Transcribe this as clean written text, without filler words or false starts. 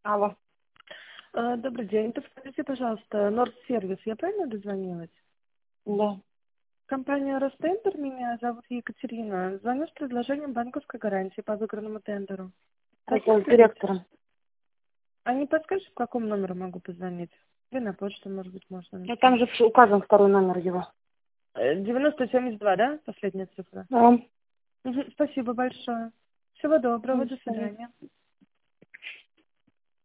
Алло. Добрый день. Подскажите, пожалуйста, Норд-сервис, я правильно дозвонилась? Да. Компания Ростендер, меня зовут Екатерина. Звоню с предложением банковской гарантии по выигранному тендеру. Это с директором. А не подскажешь, в каком номеру могу позвонить? Или на почту, может быть, можно Ну, написать. там же указан второй номер его. 9072, да? Последняя цифра. Да. Спасибо большое. Всего доброго, Ну, до что свидания.